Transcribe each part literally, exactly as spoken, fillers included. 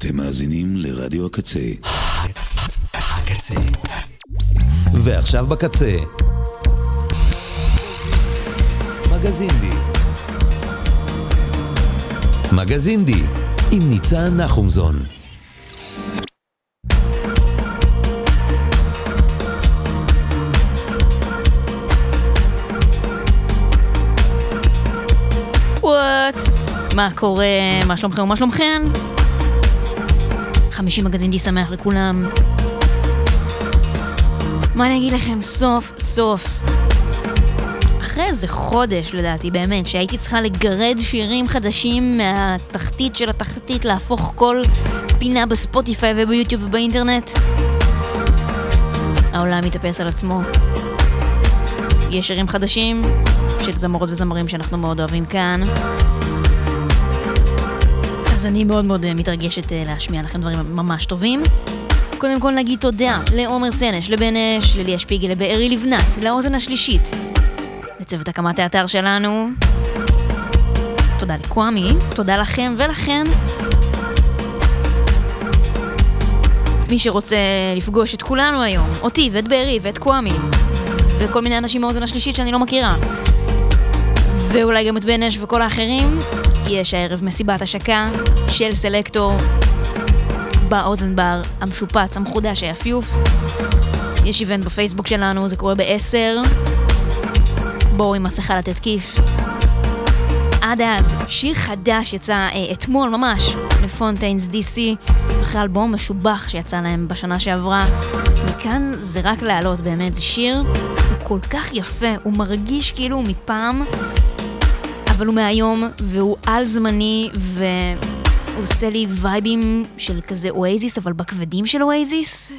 אתם מאזינים לרדיו הקצה. הקצה. ועכשיו בקצה. מגזין די. מגזין די עם ניצן נחומזון. וואט? מה קורה? מה שלומכם ומה שלומכן? חמישי מגזין די שמח לכולם. מה אני אגיד לכם? סוף סוף אחרי איזה חודש לדעתי באמת שהייתי צריכה לגרד שירים חדשים מהתחתית של התחתית, להפוך כל פינה בספוטיפיי וביוטיוב ובאינטרנט, העולם מתאפס על עצמו. יש שירים חדשים של זמרות וזמרים שאנחנו מאוד אוהבים כאן, אז אני מאוד מאוד מתרגשת להשמיע לכם דברים ממש טובים. קודם כל נגיד תודה לעומר סנש, לבנש, לליה שפיגל, לבארי לבנת, לאוזן השלישית, לצוות הקמת האתר שלנו. תודה לקוואמי, תודה לכם ולכן. מי שרוצה לפגוש את כולנו היום, אותי ואת בארי ואת קוואמי וכל מיני אנשים מהאוזן השלישית שאני לא מכירה, ואולי גם את בנש וכל האחרים, יש הערב מסיבת השקה של סלקטור באוזן בר המשופץ המחודש היפיוף. יש איבנט בפייסבוק שלנו, זה קורה בעשר. בואו עם מסכה לתת כיף. עד אז, שיר חדש יצא אה, אתמול ממש לפונטיינס די סי, אחרי אלבום משובח שיצא להם בשנה שעברה. מכאן זה רק לעלות, באמת זה שיר, הוא כל כך יפה, הוא מרגיש כאילו הוא מפעם, אבל הוא מהיום והוא על זמני, והוא עושה לי וייבים של כזה אואזיס, אבל בכבדים של אואזיס.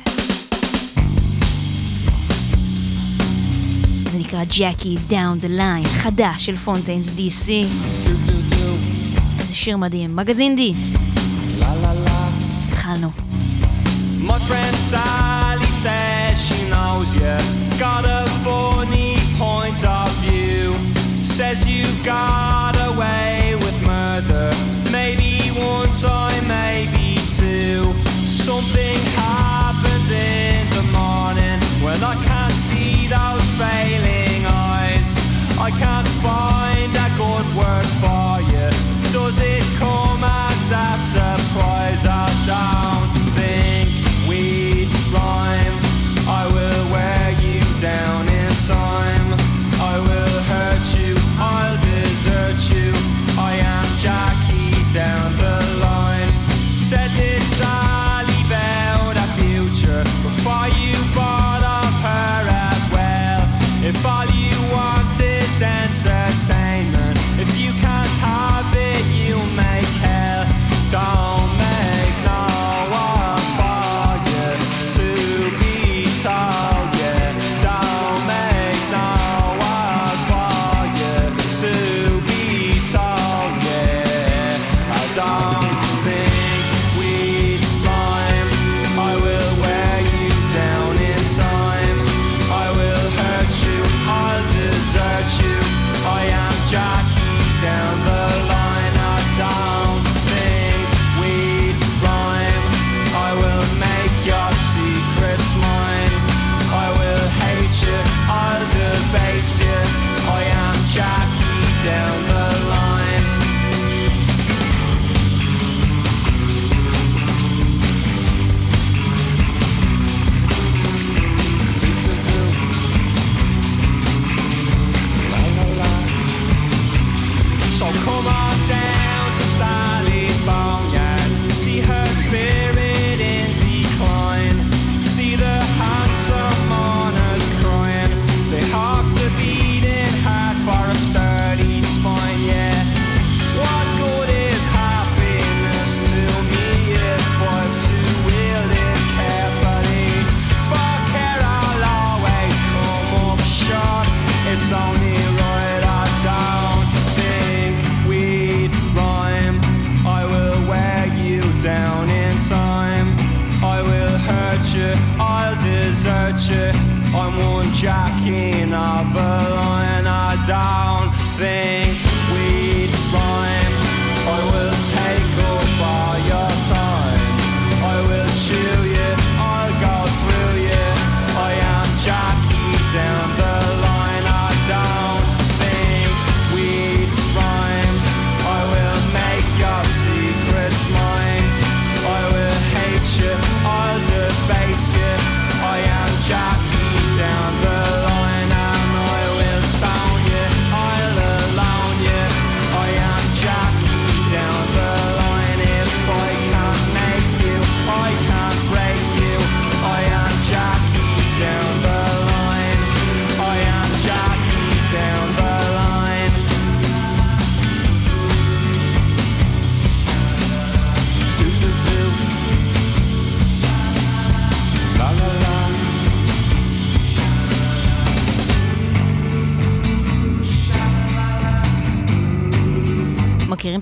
זה נקרא ג'קי דאון דה ליין, חדש של פונטיינס די סי. זה שיר מדהים. מגזין די, התחלנו. My friend Sally says she knows you got a funny point of view. Says you've got away with murder, maybe one time, maybe two. Something happens in the morning when I can't see those failing eyes. I can't find a good word for you. Does it come as a surprise? I don't think we'd rhyme. I will wear you down in time. I will hurt you, I'll desert you. I am Jackie down the line. Said this Sally about a future before you bought off her as well. If all you want is entertainment, if you can't have it, you make hell. Don't make no one for you to be told, yeah. Don't make no one for you to be told, yeah. I don't think we'd rhyme. I will wear you down in time. I will hurt you, I'll desert you. I am Jackie down the line. I don't think we'd rhyme. I will make your secrets mine. I will hate you, I'll debase you. I am Jackie down the line.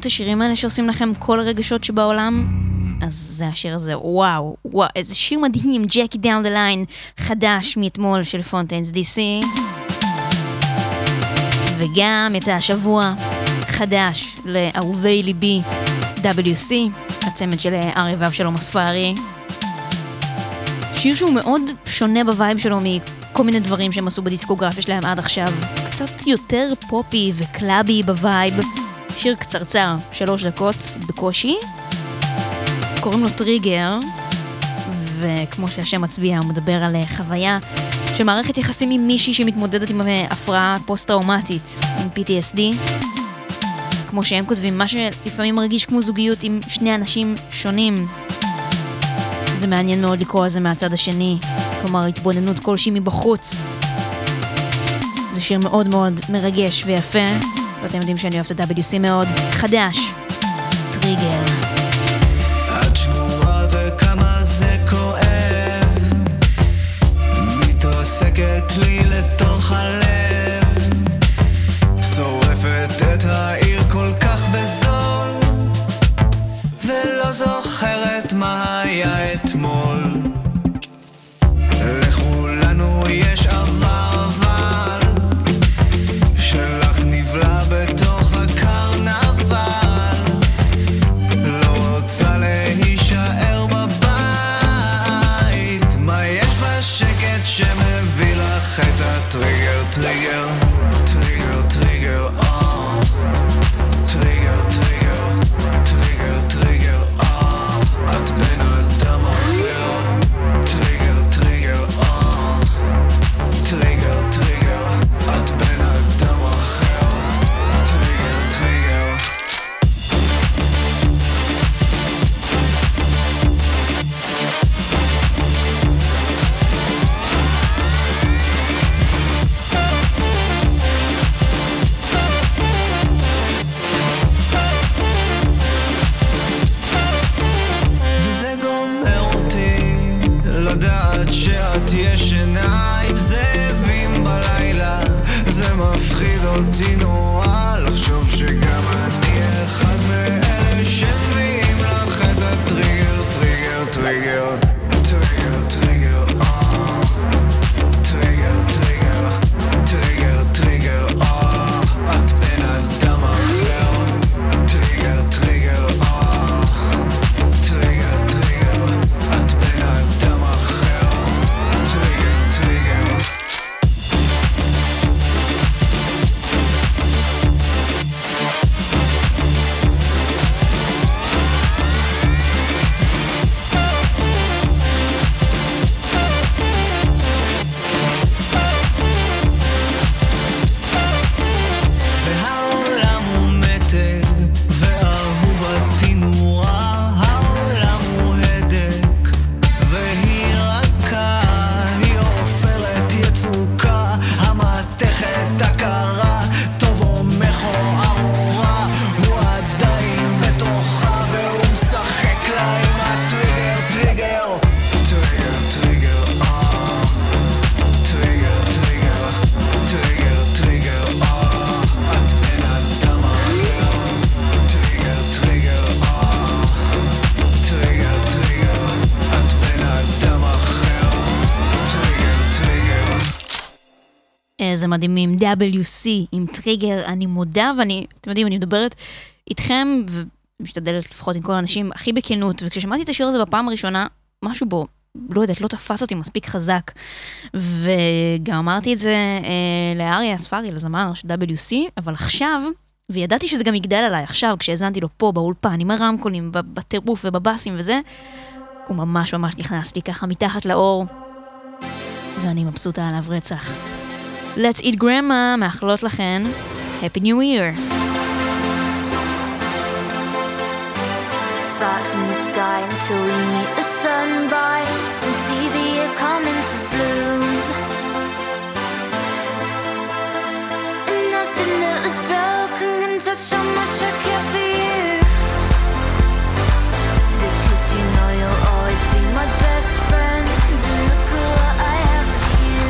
את השירים האלה שעושים לכם כל הרגשות שבעולם? אז זה השיר הזה, וואו, וואו, איזה שיר מדהים, Jackie Down the Line, חדש מאתמול של פונטיינס די סי. וגם יצא השבוע חדש לאהובי ליבי, דאבליו סי, הצמד של אריה ואבשלום הספארי. שיר שהוא מאוד שונה בווייב שלו מכל מיני דברים שהם עשו בדיסקוגרפיה שלהם עד עכשיו. קצת יותר פופי וקלאבי בווייב. שיר קצרצר, שלוש דקות בקושי. קוראים לו טריגר, וכמו שהשם מצביע, הוא מדבר על חוויה של מערכת יחסים עם מישהי שמתמודדת עם הפרעה פוסט-טראומטית, עם פי טי אס די. כמו שהם כותבים, מה שלפעמים מרגיש כמו זוגיות עם שני אנשים שונים. זה מעניין מאוד לקרוא את זה מהצד השני, כלומר התבוננות כלשהי מבחוץ. זה שיר מאוד מאוד מרגש ויפה, ואתם יודעים שאני אוהבת את דאבליו סי מאוד. חדש, טריגר. את שבורה וכמה זה כואב, מתרסקת לי לתוך הלב, שורפת את העיר כל כך בזול, ולא זוכרת מה היה אתמול. לכולנו יש עבר, אבל שלך נבלע בתוך הקרנבל, לא רוצה להישאר בבית. מה יש בשקט שמביא לך את הטריגר, טריגר, טריגר, טריגר, אה טריגר, טריגר, טריגר, טריגר, אה את בן אדם אחר. טריגר, טריגר, אה טריגר, טריגר, את בן אדם אחר. טריגר, טריגר. וזה גומר אותי לדעת שאת ישנה עם זאבים בלילה. זה מפחיד אותי נורא לחשוב שגם אני אחד מאלה שמביאים לך את הטריגר, טריגר, טריגר, טריגר, טריגר, אה טריגר, טריגר, טריגר, טריגר, אה את בן אדם אחר. טריגר, טריגר, אה טריגר, טריגר, את בן אדם אחר. טריגר, טריגר. והעולם הוא מתג, ואהובתי נורה. העולם הוא הדק, והיא רכה, היא עופרת יצוקה. המתכת הקרה, טוב או מכוער או רע, הוא עדיין בתוכה, והוא משחק לה עם הטריגר, טריגר. טריגר, טריגר, אה טריגר, טריגר, טריגר, טריגר, אה את בן אדם אחר. טריגר, טריגר, אה טריגר, טריגר, את בן אדם אחר. טריגר, טריגר. איזה מדהימים, דאבליו סי עם טריגר. אני מודה, ואני, אתם יודעים, אני מדברת איתכם ומשתדלת לפחות עם כל האנשים הכי בכנות, וכששמעתי את השיר הזה בפעם הראשונה, משהו בו, לא יודעת, לא תפס אותי מספיק חזק, וגם אמרתי את זה אה, לאריה הספארי, לזמר של דאבליו סי, אבל עכשיו, וידעתי שזה גם יגדל עליי עכשיו, כשהזנתי לו פה באולפן, עם הרמקולים, בטירוף ובבאסים וזה, הוא ממש ממש נכנס לי ככה מתחת לאור, ואני מבסוטה עליו רצח. Let's eat grandma, מאחלות לכן, Happy New Year. Sparks in the sky until we meet the sunrise, then see the year come into bloom. And nothing that was broken can touch how much I care for you, because you know you'll always be my best friend. And look at what I have with you.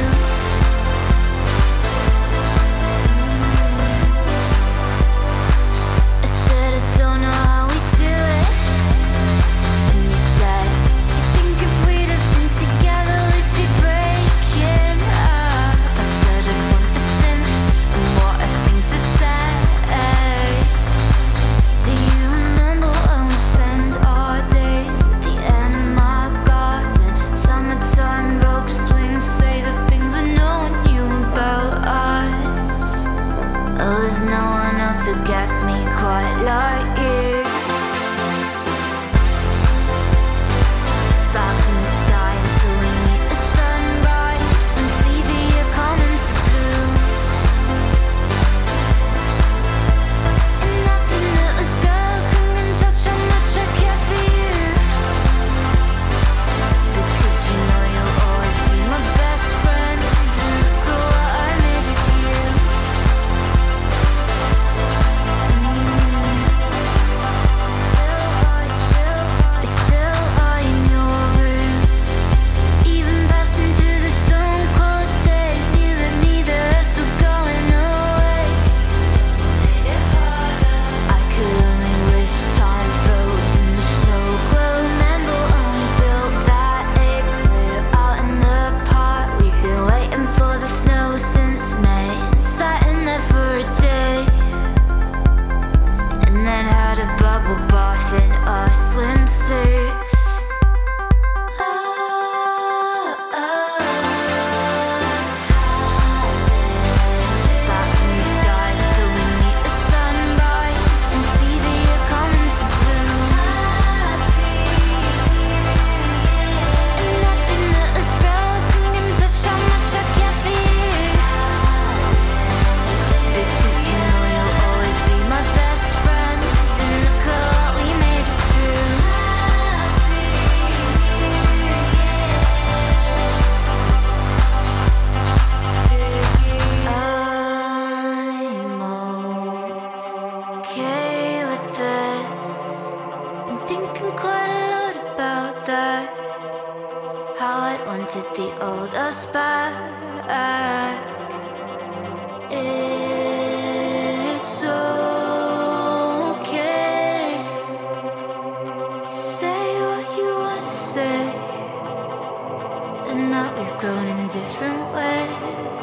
I said I don't wanted the old us back. It's okay. Say what you want to say. And now we've grown in different ways.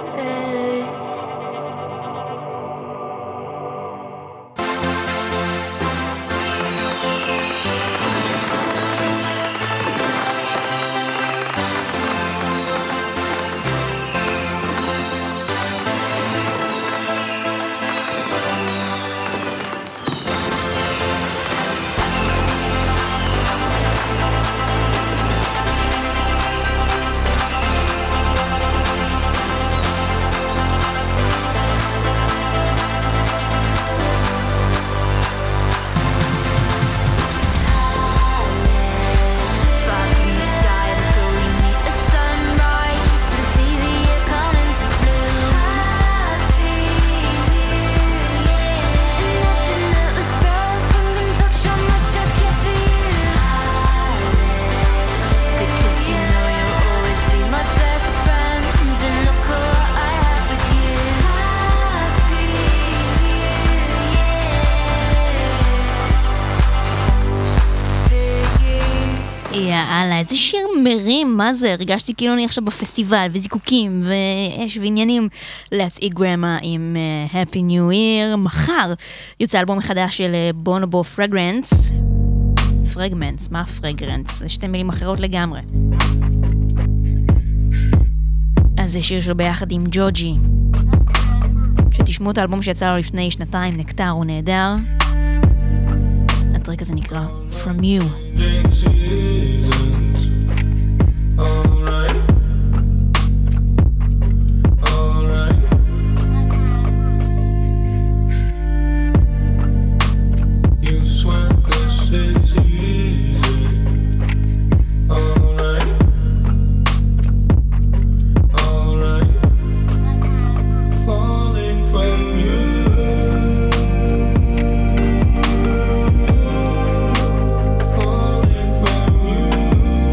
יאללה, איזה שיר מרים, מה זה? הרגשתי כאילו אני עכשיו בפסטיבל, וזיקוקים, ואש ועניינים. Let's Eat Grandma עם uh, Happy New Year. מחר יוצא אלבום מחדש של בונובו פרגרנס. פרגמנטס, מה פרגרנס? זה שתי מילים אחרות לגמרי. אז זה שיר שלו ביחד עם ג'וג'י. שתשמעו את האלבום שיצא לו לפני שנתיים, נקטר, הוא נהדר. הטרק הזה נקרא From You. Alright, alright. You sweat, this is easy. Alright, alright. Falling from you. Falling from you.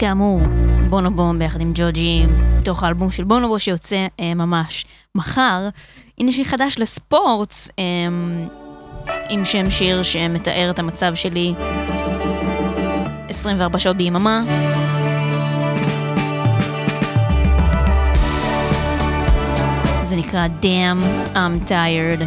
כאמור, בונובום ביחד עם ג'וג'י, תוך האלבום של בונובו שיוצא אה, ממש מחר. הנה שיר חדש לספורטס, אה, עם שם שיר שמתאר את המצב שלי עשרים וארבע שעות ביממה. זה נקרא Damn, I'm Tired.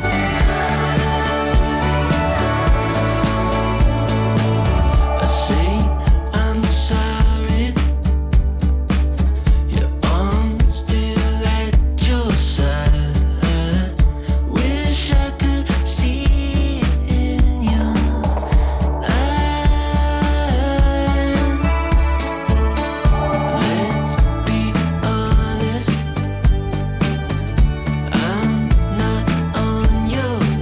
I'm not on your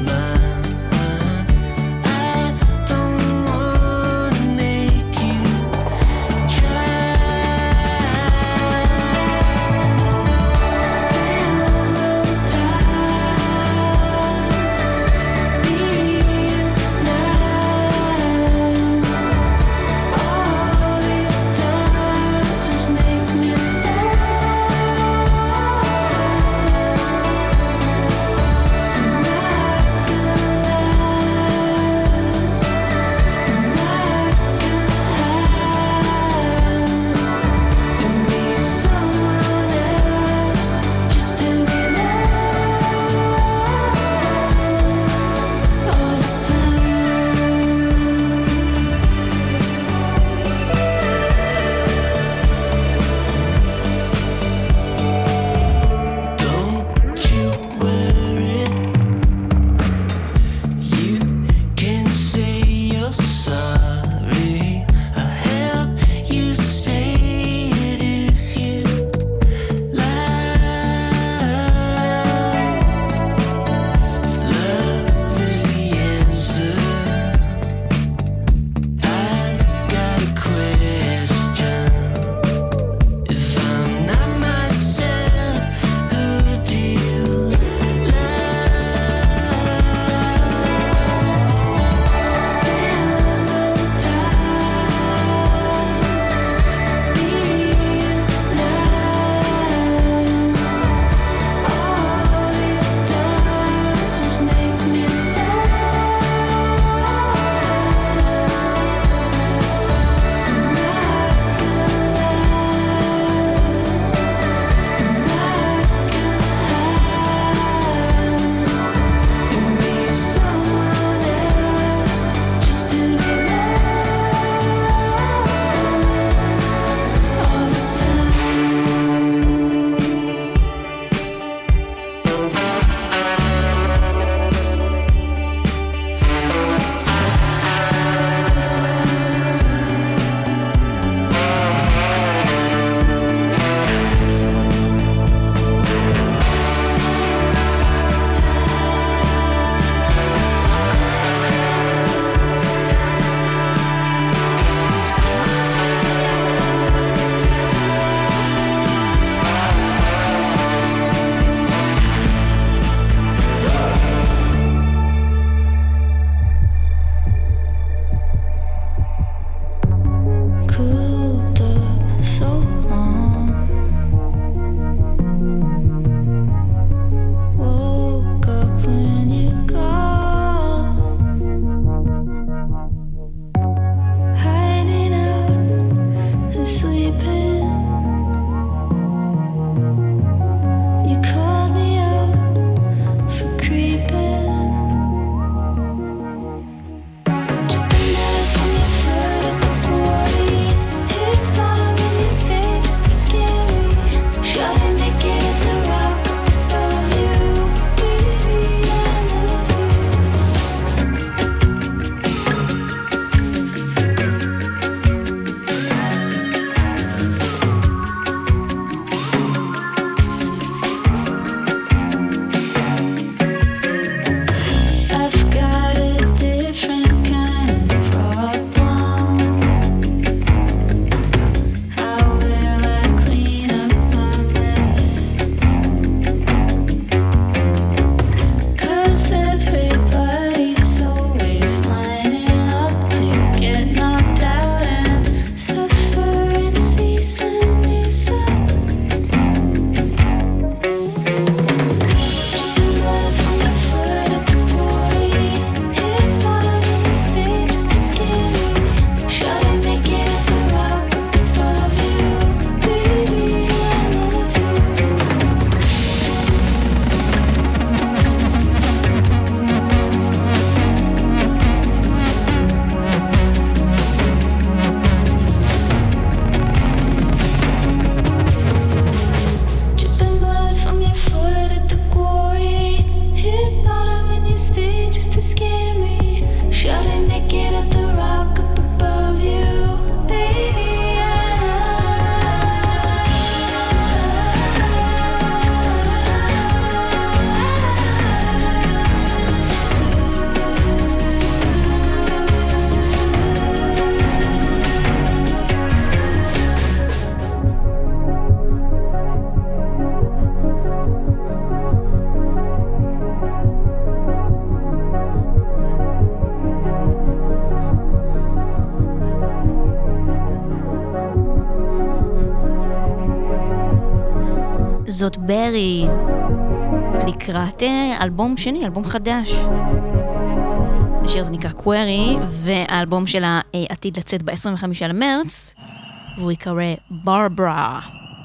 זאת ברי לקראת אלבום שני, אלבום חדש. השיר הזה נקרא קווירי, והאלבום שלה עתיד לצאת ב-עשרים וחמישה למרץ, והוא יקרא ברברה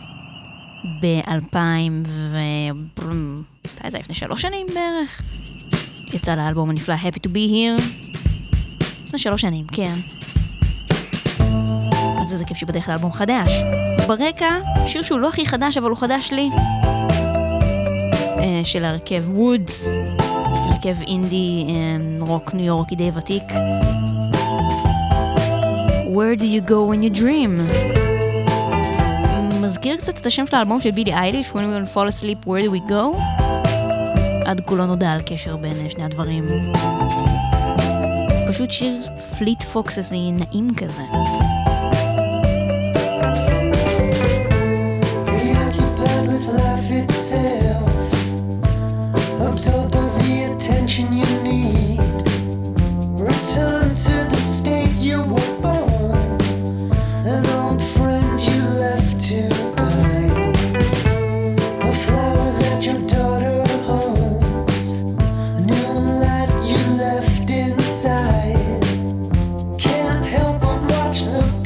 ב-אלפיים ו... מתי זה? לפני שלוש שנים בערך? יצא לאלבום הנפלא Happy to be here לפני שלוש שנים, כן. אז זה כיף שבדרך לאלבום חדש. ברקע, שיר שהוא לא הכי חדש, אבל הוא חדש לי, של הרכב וודס, הרכב אינדי, רוק ניו יורקי די ותיק. Where do you go when you dream? מזכיר קצת את השם של האלבום של בילי אייליש, When we will fall asleep, where do we go? עד כולו נודע על קשר בין שני הדברים. פשוט שיר פליט פוקס הזה נעים כזה. Absorbed all the attention you need. Return to the state you were born. An old friend you left to die. A flower that your daughter holds. A new light you left inside. Can't help but watch the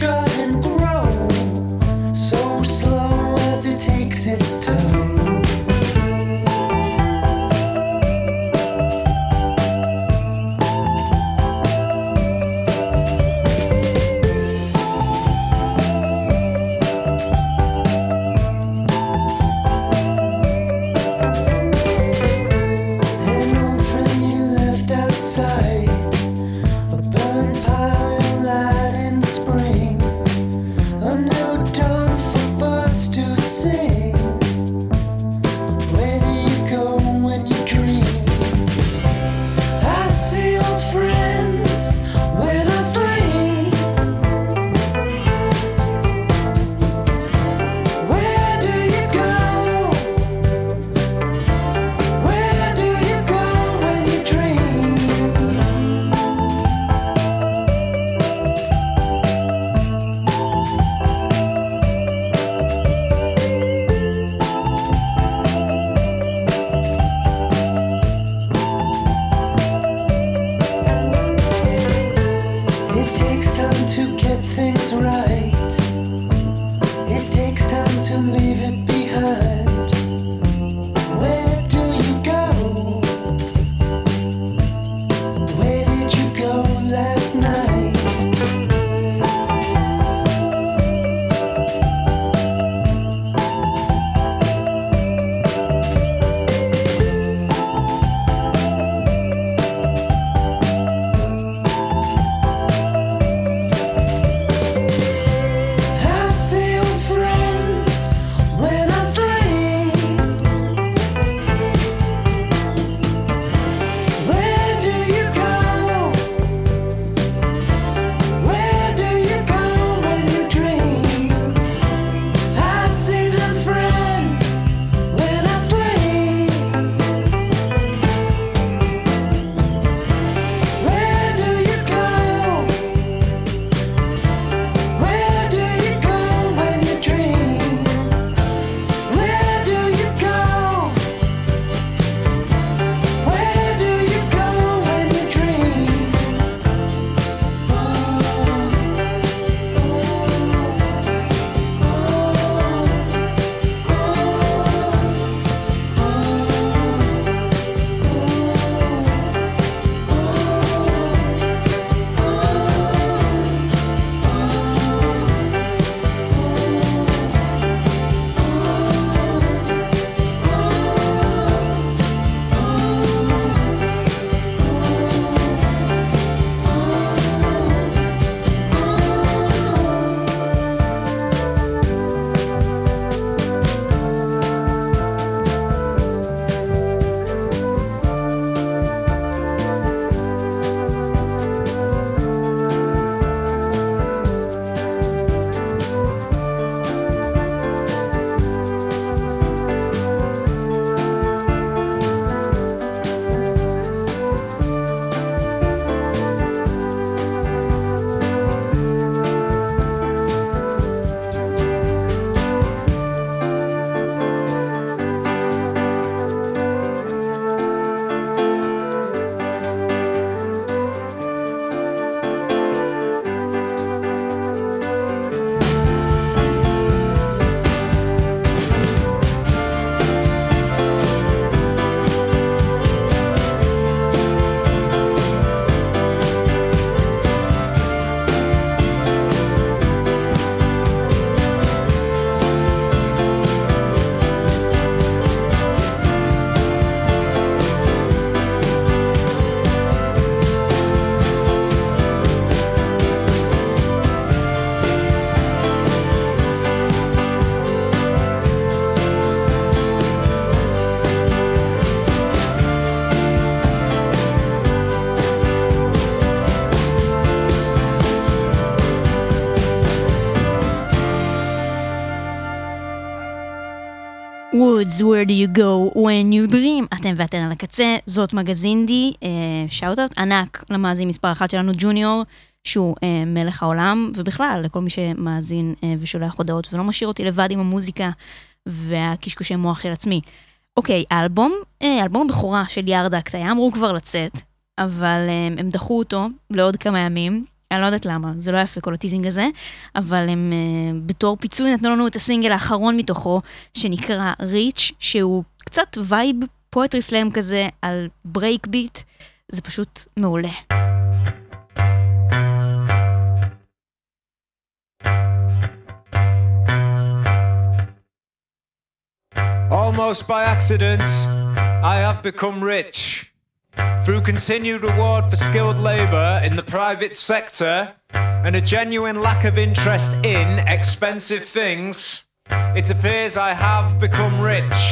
Woods, where do you go when you dream? אתם ואתן על הקצה, זאת מגזינדי, שאוט-אוט ענק למאזין מספר אחת שלנו, ג'וניור, שהוא אה, מלך העולם, ובכלל לכל מי שמאזין אה, ושולח הודעות ולא משאיר אותי לבד עם המוזיקה והקשקושי מוח של עצמי. אוקיי, האלבום, אה, אלבום הבכורה של ירדקט היה אמרו כבר לצאת, אבל אה, הם דחו אותו לעוד כמה ימים, אני לא יודעת למה, זה לא יפה כל הטיזינג הזה, אבל הם אה, בתור פיצוי נתנו לנו את הסינגל האחרון מתוכו, שנקרא ריץ', שהוא קצת וייב פואטרי סלאם כזה על ברייק ביט, זה פשוט מעולה. Almost by accident, I have become rich. Through continued reward for skilled labor in the private sector and a genuine lack of interest in expensive things, it appears I have become rich.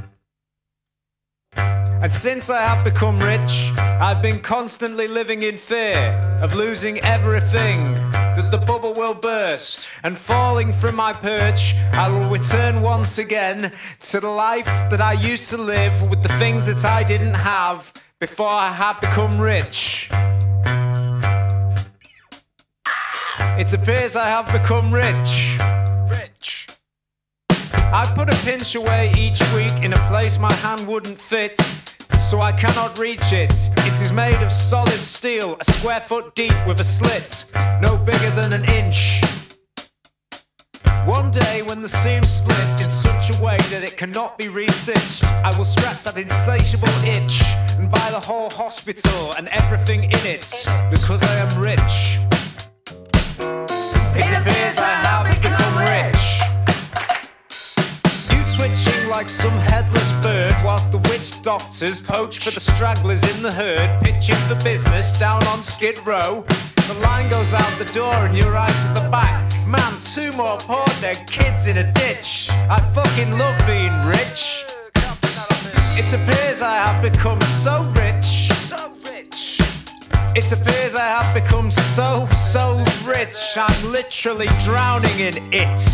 And since I have become rich, I've been constantly living in fear of losing everything, that the bubble will burst, and falling from my perch, I will return once again to the life that I used to live with the things that I didn't have before I had become rich. It appears I have become rich. Rich. I put a pinch away each week in a place my hand wouldn't fit, so I cannot reach it. It is made of solid steel, a square foot deep with a slit, no bigger than an inch. One day when the seam splits in such a way that it cannot be restitched, I will scratch that insatiable itch and buy the whole hospital and everything in it, because I am rich. It appears I have become rich. You twitching like some headless bird whilst the witch doctors poach for the stragglers in the herd, pitching for business down on Skid Row. The line goes out the door and you're right at the back. Man, two more poor dead kids in a ditch. I fucking love being rich. It appears I have become so rich. So rich. It appears I have become so, so rich. I'm literally drowning in it.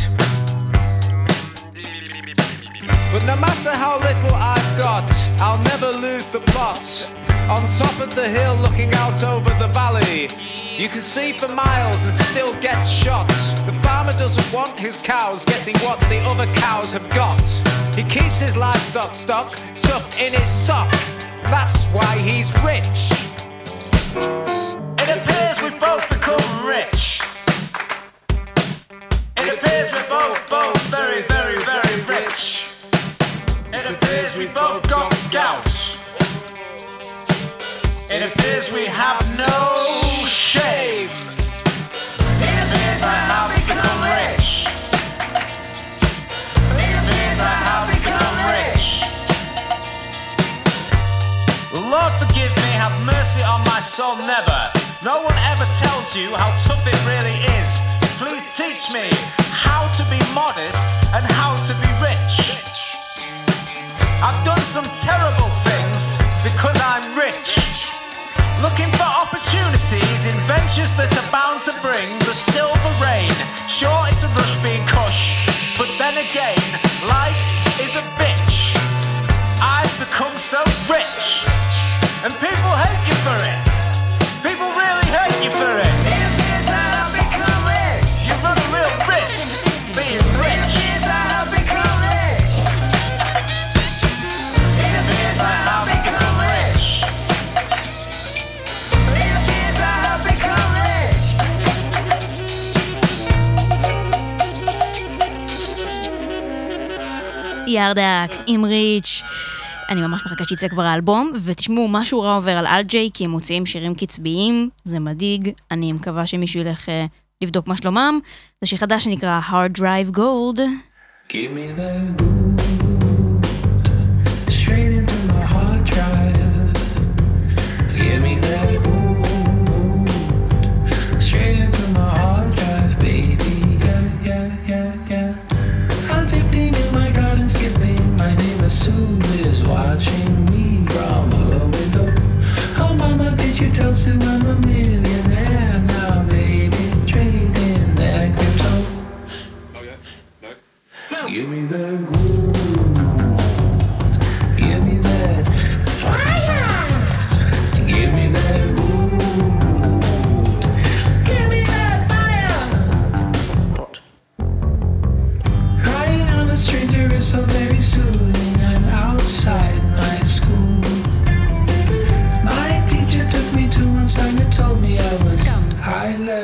But no matter how little I've got, I'll never lose the plot. On top of the hill looking out over the valley, you can see for miles and still get shot. The farmer doesn't want his cows getting what the other cows have got. He keeps his livestock stock stuffed in his sock. That's why he's rich. It appears we've both become rich. It appears we're both, both very, very, very rich. It appears we both got gout. It appears we have no shame. It appears I have become rich. It appears I have become rich. Lord forgive me, have mercy on my soul, never. No one ever tells you how tough it really is. Please teach me how to be modest and how to be rich. I've done some terrible things because I'm rich. Looking for opportunities in ventures that are bound to bring the silver rain. Sure, it's a rush being cush, but then again, life is a bitch. I've become so rich, and people hate you for it. People really hate you for it. You run a real risk being rich. It appears I have become rich. ירדקט עם ריץ'. אני ממש מחכה שיצא כבר האלבום, ותשמעו, משהו רע עובר על אלג'יי, כי הם מוציאים שירים קצביים, זה מדאיג, אני מקווה שמישהו ילך uh, לבדוק מה שלומם. זה שיר חדש שנקרא Hard Drive Gold. Give me that gold, straight into my hard drive. Give me that gold, straight into my hard drive, baby. Yeah, yeah, yeah, yeah. I'm fifteen in my garden skipping. My neighbor Sue is watching me from her window. Oh, mama, did you tell Sue I'm a millionaire now, baby? Trading that crypto. Okay, no. Give me that gold.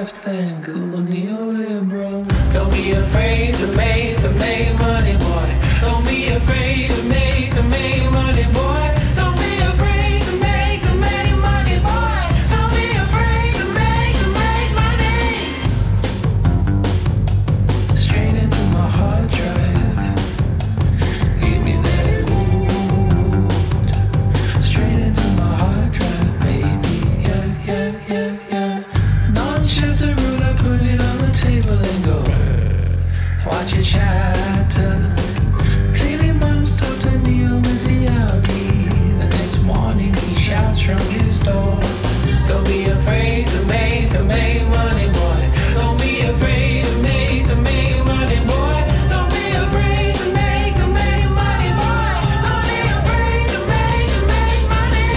left and cool neoliberal. Don't be afraid to make, to make money, boy. Don't be afraid to make, to make money, boy. Don't be afraid to make, to make money, boy. Don't be afraid to make, to make money. Straight into my hard drive. Give me that wound. Straight into my hard drive, baby. Yeah, yeah, yeah, yeah. Non-shelter rule, I put it on the table and go. Watch it shatter. Clearly mom's told to kneel with the Audi. The next morning he shouts from his door. Don't be afraid to make, to make money, boy. Don't be afraid to make, to make money, boy. Don't be afraid to make, to make money, boy. Don't be afraid to make, to make money.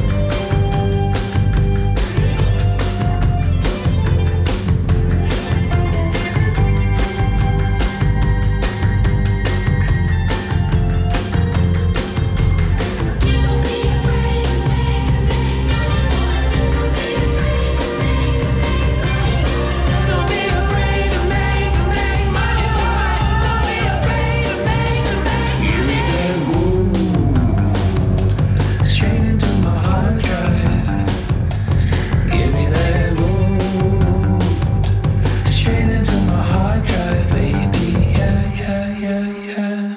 Don't be afraid to make, to make money, boy. Don't be afraid to make, to make. Give me that gold. Straight into my hard drive. Give me that gold. Straight into my hard drive, baby. Yeah, yeah, yeah, yeah.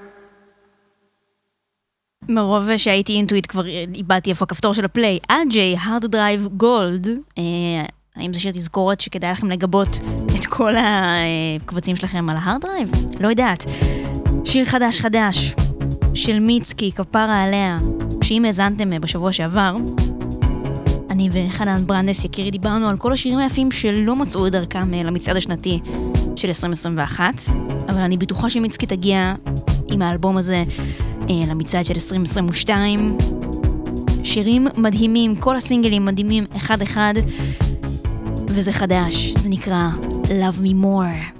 מרוב שהייתי אינטואיט כבר איבדתי איפה הכפתור של הפליי. אג'יי, Hard Drive Gold. אה, האם זה שיר תזכורת שכדאי לכם לגבות את כל הקבצים שלכם על ההארד דרייב? לא יודעת. שיר חדש חדש של מיצקי, כפרה עליה, שאם האזנתם בשבוע שעבר, אני וחנן ברנדס יקירי דיברנו על כל השירים היפים שלא מצאו את דרכם למצעד השנתי של עשרים עשרים ואחת, אבל אני בטוחה שמיצקי תגיע עם האלבום הזה למצעד של עשרים עשרים ושתיים. שירים מדהימים, כל הסינגלים מדהימים אחד אחד, וזה חדש, זה נקרא Love Me More.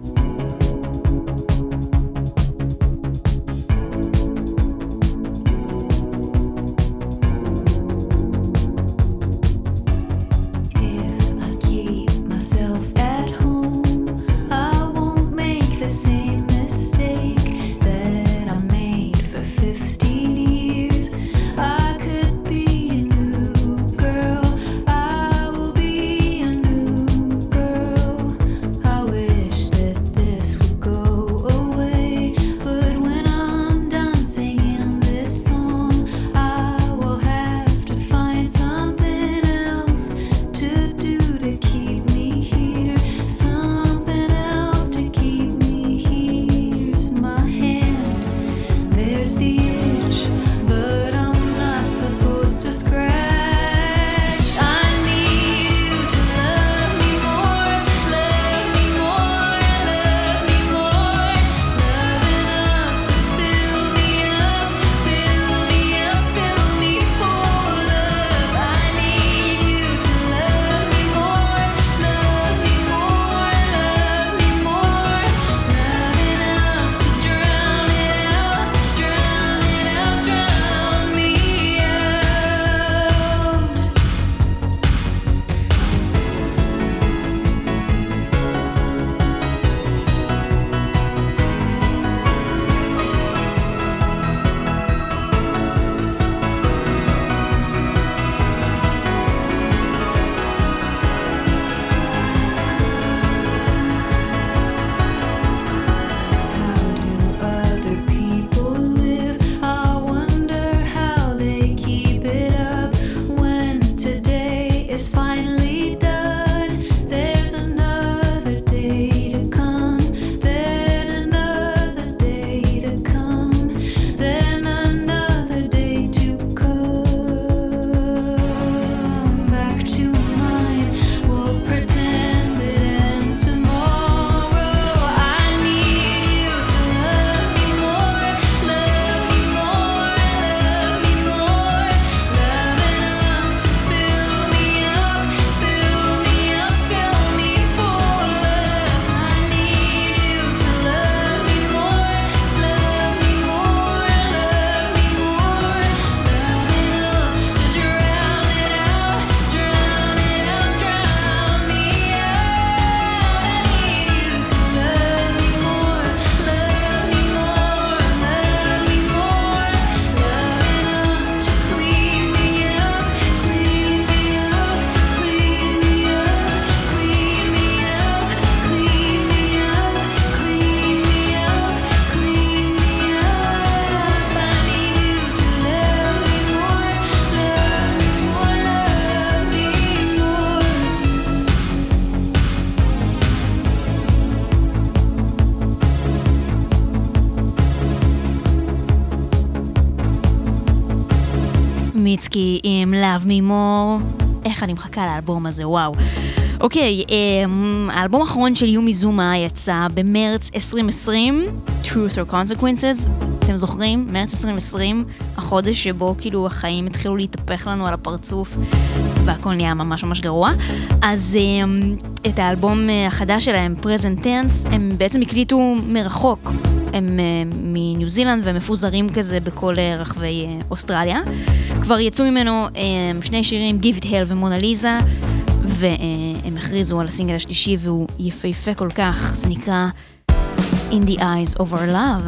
סטרווינסקי עם Love Me More. איך אני מחכה לאלבום הזה, וואו. אוקיי, האלבום האחרון של יומי זומה יצא במרץ עשרים עשרים, Truth or Consequences. אתם זוכרים? מרץ עשרים עשרים, החודש שבו כאילו החיים התחילו להתהפך לנו על הפרצוף והכל נהיה ממש ממש גרוע. אז את האלבום החדש שלהם, Present Tense, הם בעצם הקליטו מרחוק. הם מניו זילנד ומפוזרים כזה בכל רחבי אוסטרליה. כבר יצאו ממנו שני שירים, Give It Hell ומונה ליזה, והם הכריזו על הסינגל השלישי והוא יפהפה כל כך. זה נקרא In the Eyes of Our Love.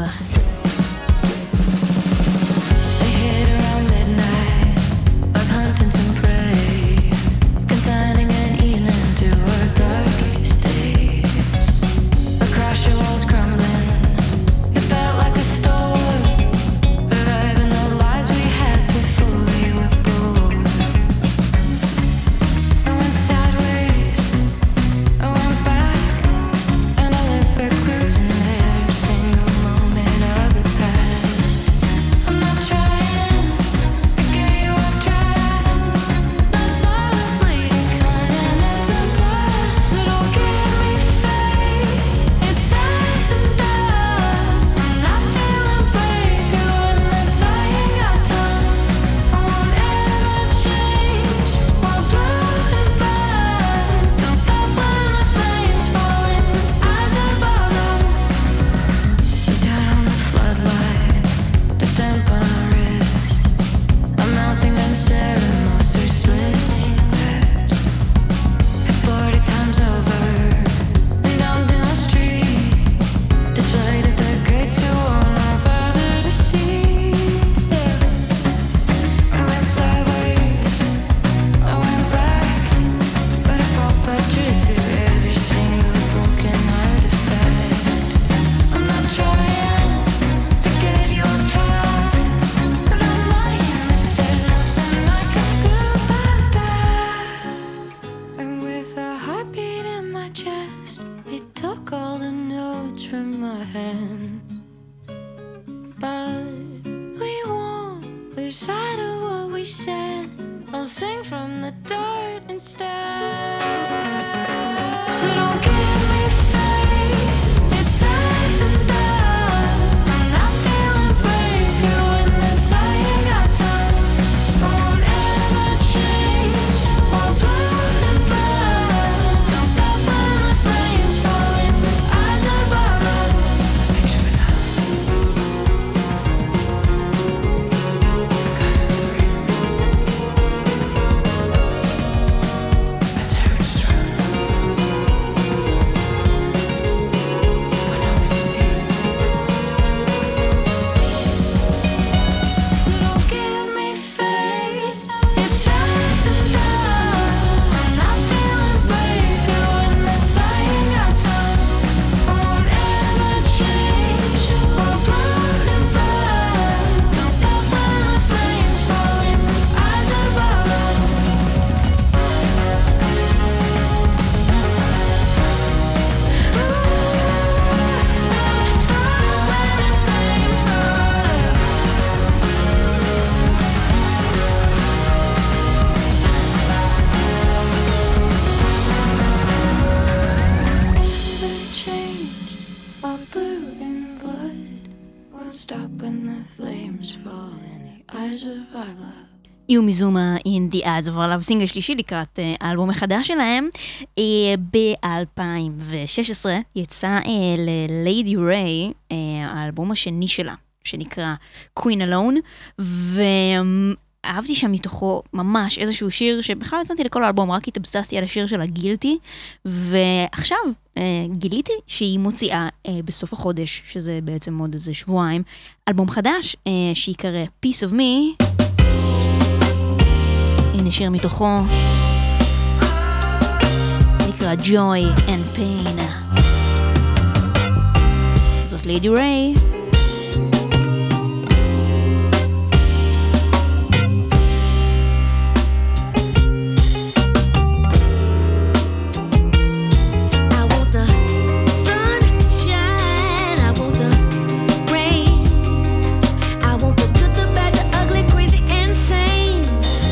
יומי זומה in the eyes of our love, סינגל שלישי לקראת האלבום החדש שלהם. ב-אלפיים ושש עשרה יצא ל-Lady Ray האלבום השני שלה, שנקרא Queen Alone, ואהבתי שם מתוכו ממש איזשהו שיר שבכלל יצאתי לכל האלבום, רק התאבססתי על השיר של הגילטי, ועכשיו גיליתי שהיא מוציאה בסוף החודש, שזה בעצם עוד איזה שבועיים, אלבום חדש שיקרא Piece of Me. הנה שיר מתוכו, נקרא Joy and Pain. זאת Lady Ray. I want the good, the bad, the ugly, crazy, insane.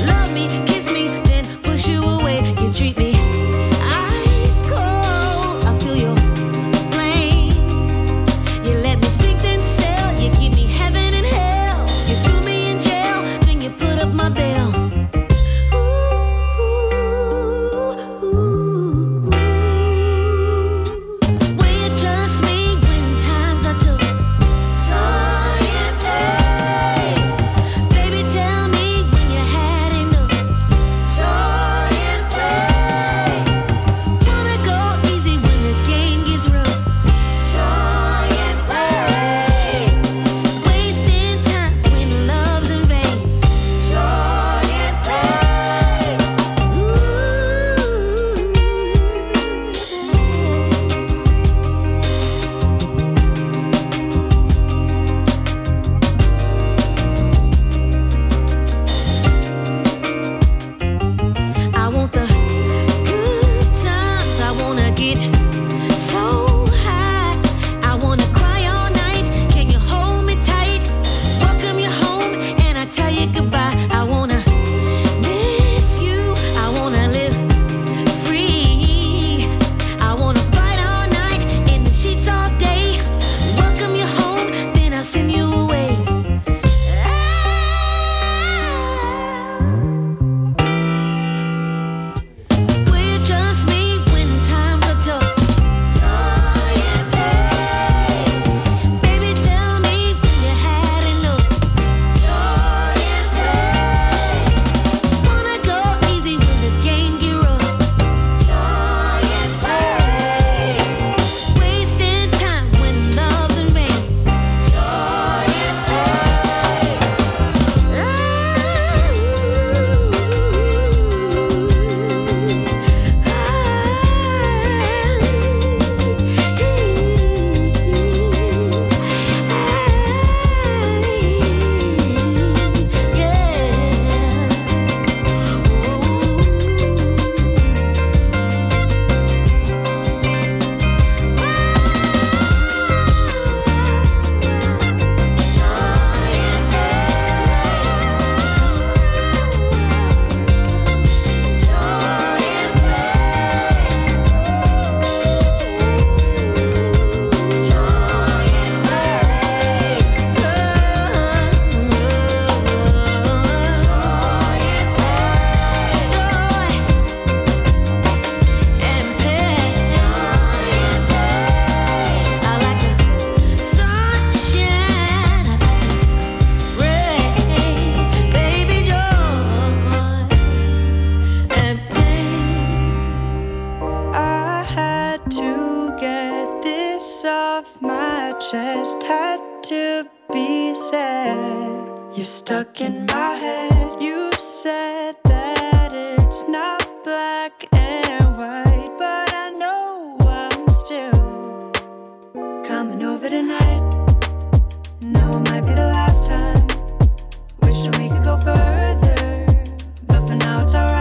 off my chest had to be said. You're stuck in my head. You said that it's not black and white, but I know I'm still coming over tonight. No, it might be the last time. Wish that we could go further, but for now it's alright.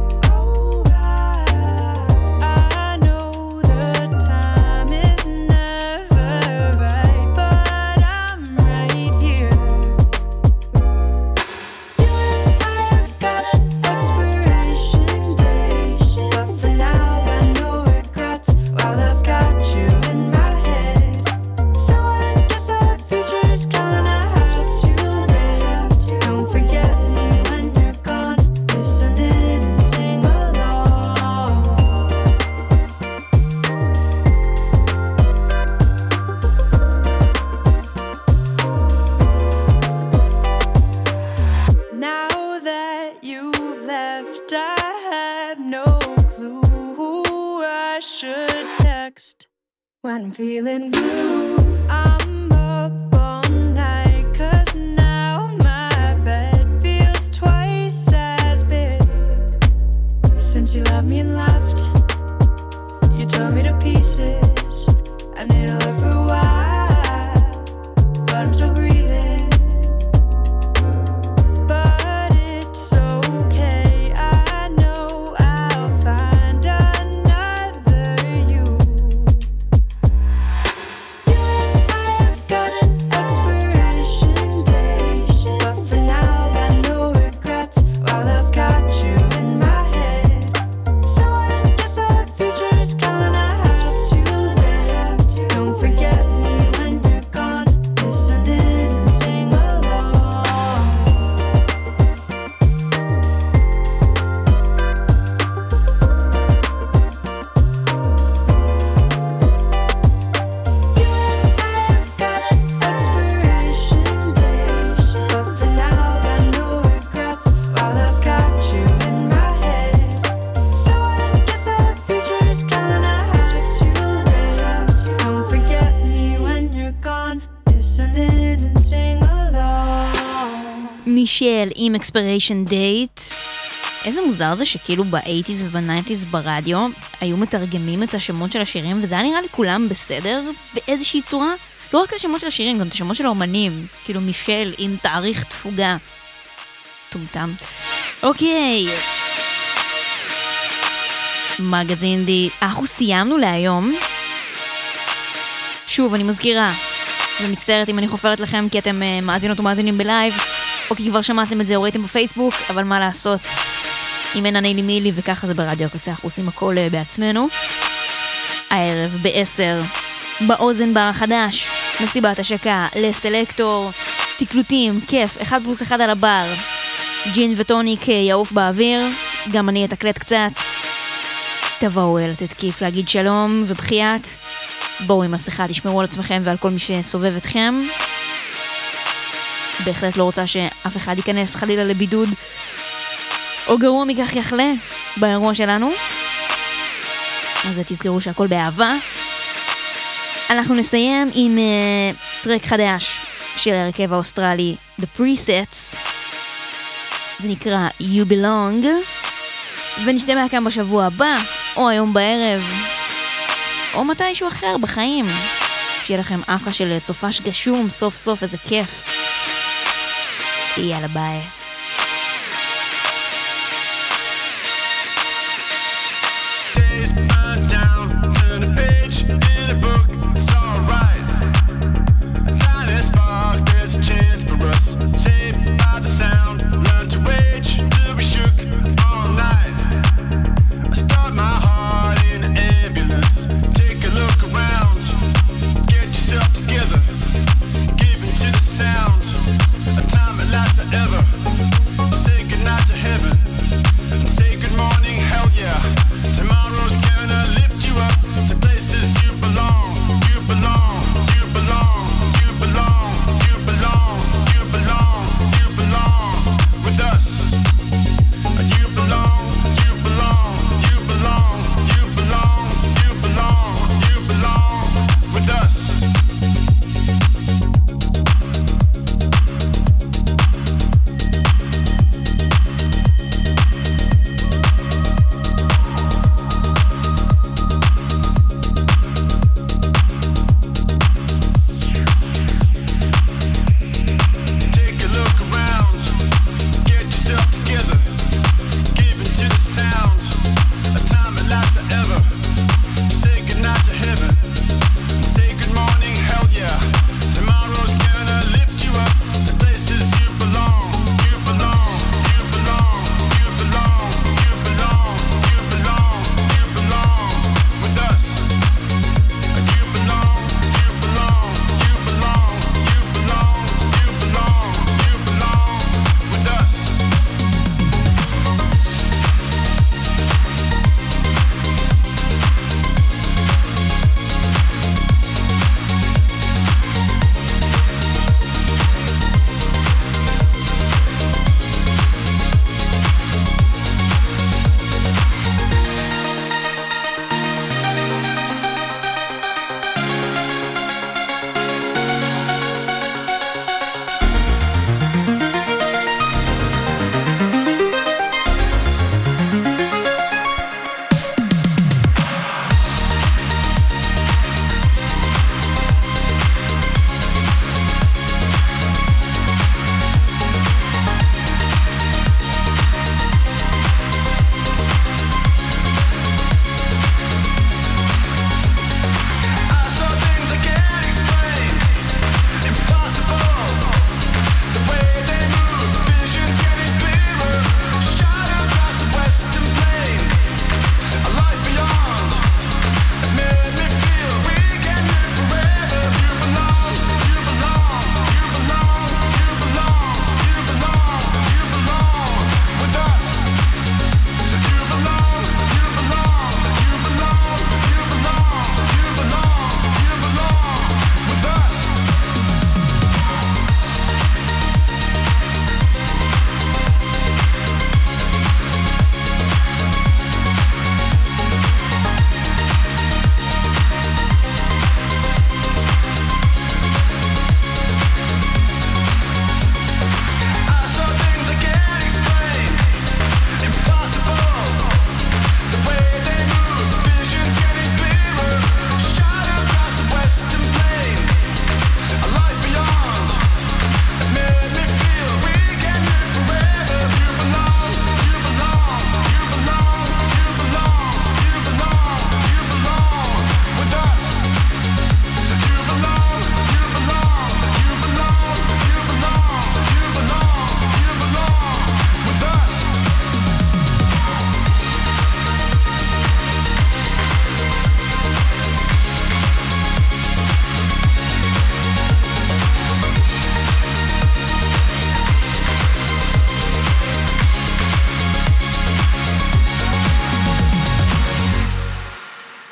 When I'm feeling blue, I'm up all night, 'cause now my bed feels twice as big. Since you left me and left, you tore me to pieces. I need to live for a while, but I'm still breathing. But it's okay, I know I'll find another you. מישל עם expiration date. איזה מוזר זה שכאילו ב-שמונים וב-תשעים ברדיו היו מתרגמים את השמות של השירים, וזה היה נראה לי כולם בסדר באיזושהי צורה. לא רק את השמות של השירים, גם את השמות של האומנים, כאילו מישל עם תאריך תפוגה. טומטם. אוקיי. מגזין די. אנחנו סיימנו להיום. שוב, אני מזכירה, ומצטערת אם אני חופרת לכם כי אתם uh, מאזינות ומאזינים בלייב, או כי כבר שמעתם את זה או ראיתם בפייסבוק, אבל מה לעשות? אם אין עני לי מילי, וככה זה ברדיו הקצה, אנחנו עושים הכל uh, בעצמנו. הערב בעשר, באוזן בר החדש, מסיבת השקה לסלקטור, תקלוטים, כיף, אחד פלוס אחד על הבר, ג'ין וטוניק יעוף באוויר, גם אני אתקלט קצת. תבואו לתת כיף, להגיד שלום ובחייאת. בואו עם מסכה, תשמרו על עצמכם ועל כל מי שסובב אתכם. בהחלט לא רוצה שאף אחד ייכנס חלילה לבידוד, או גרוע מכך יחלה באירוע שלנו. אז תזכרו שהכל באהבה. אנחנו נסיים עם uh, טרק חדש של הרכב האוסטרלי The Presets. זה נקרא You Belong. ונשתמע כאן בשבוע הבא, או היום בערב, או מתישהו אחר בחיים. שיהיה לכם אחלה של סופש גשום, סוף סוף, איזה כיף. יאללה ביי. Saved by the sound, learn to wait.